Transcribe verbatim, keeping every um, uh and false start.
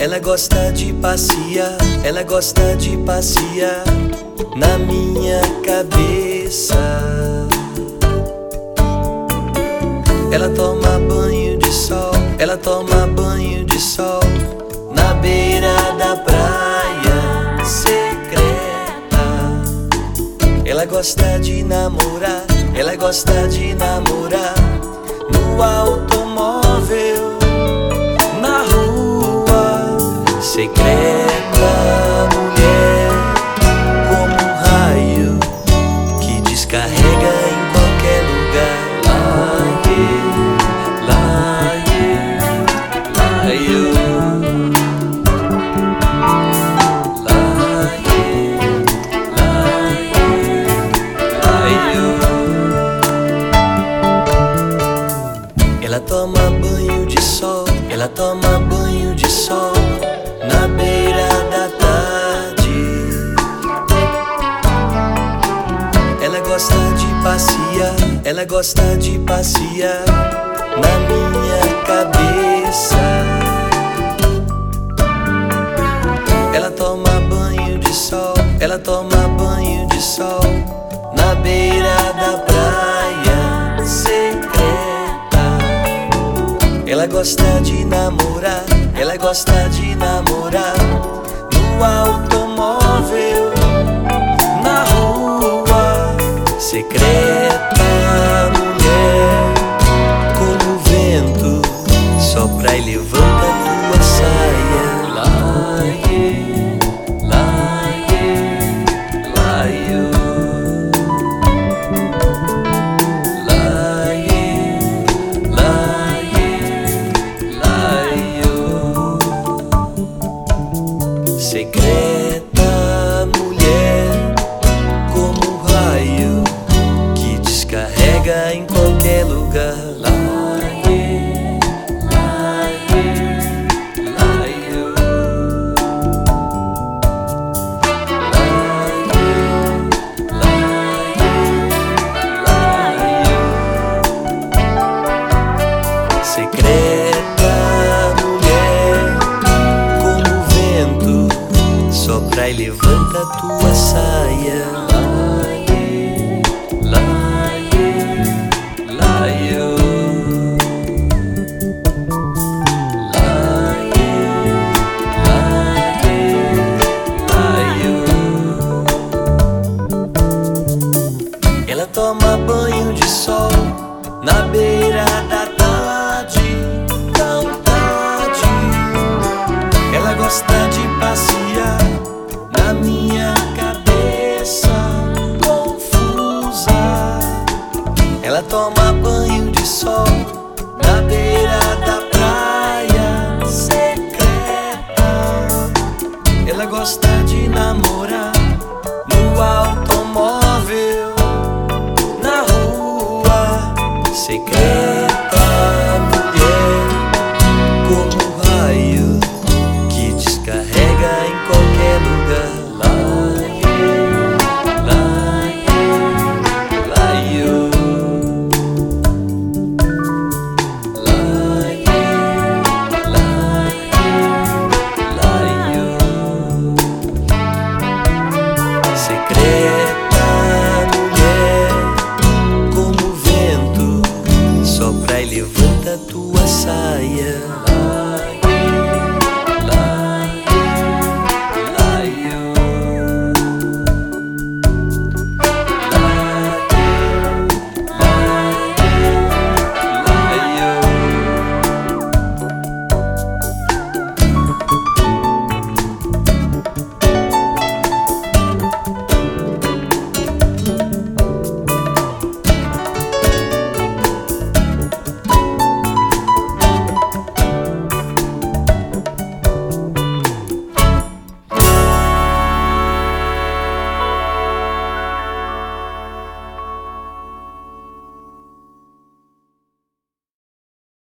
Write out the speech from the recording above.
Ela gosta de passear, ela gosta de passear na minha cabeça. Ela toma banho de sol, ela toma banho de sol na beira da praia secreta. Ela gosta de namorar, ela gosta de namorar no automóvel, na rua secreta. Mulher como um raio que descarrega em qualquer lugar. Ela toma banho de sol, ela toma banho de sol na beira da tarde. Ela gosta de passear, ela gosta de passear na minha cabeça. Ela toma banho de sol, ela toma banho de sol na beira da praia secreta. Ela gosta de namorar, ela gosta de namorar no automóvel, na rua secreta. Mulher como o vento sopra e levanta.